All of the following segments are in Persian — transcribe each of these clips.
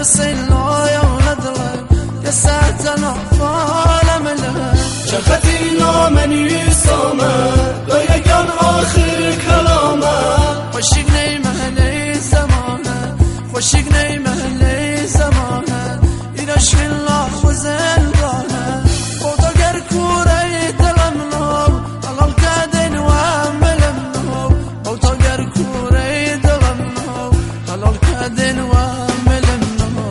بسيلا يدلم يا ساتنا فالم له شفتينا من يسامه لا يكن آخر كلامه خوشیگ نیمه زمانه خوشیگ نیمه زمانه این عشق الله و زندانه خدا گر کوره دلم نو حلال کردن و عملم نو خدا گر کوره دلم نو حلال کردن و عملم نو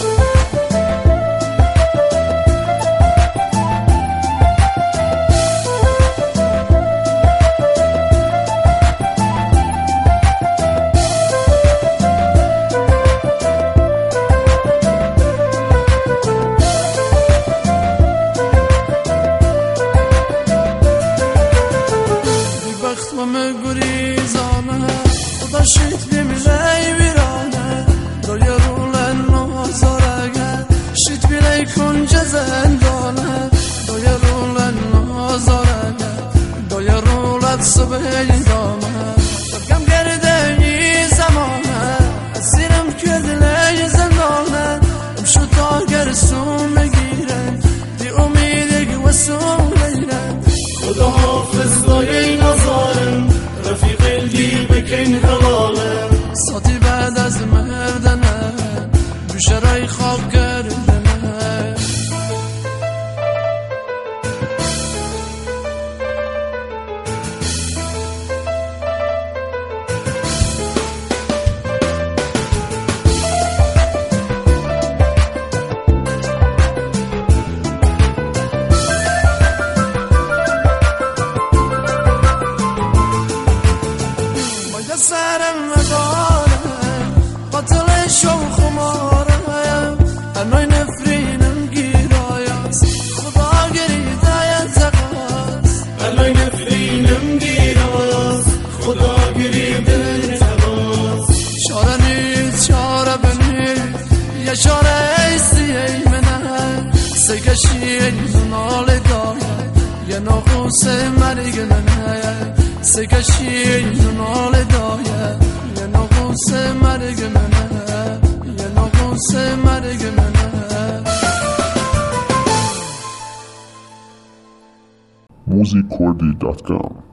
گریزانه خدا شد بیملی ویرانه دایرولن نازارگه شد بیلی کنج زندانه دایرولن نازارگه دایرولت صبح دامه شبگم گرده ای زمانه اسیرم کردلی زندانه امشو تا گرسون بگیره دی امیدگی و سون لیره خدا حافظ دایه نظارم رفیق الدی بکن حلالم ساتی بعد از مردنه بشرای خواب گردنه سرم ندارم قاتل شو خمارم هنوی نفرینم گیرایاست خدا گریده تقاس هنوی نفرینم گیرایاست خدا گریده تقاس شاره نیست شاره بنید یه شاره ایستی ای منه سگشی نال داره یه ناقوس مرگ منه سگشی نال داره یه ناقوس مرگ منه یه ناقوس مرگ منه musiccordy.com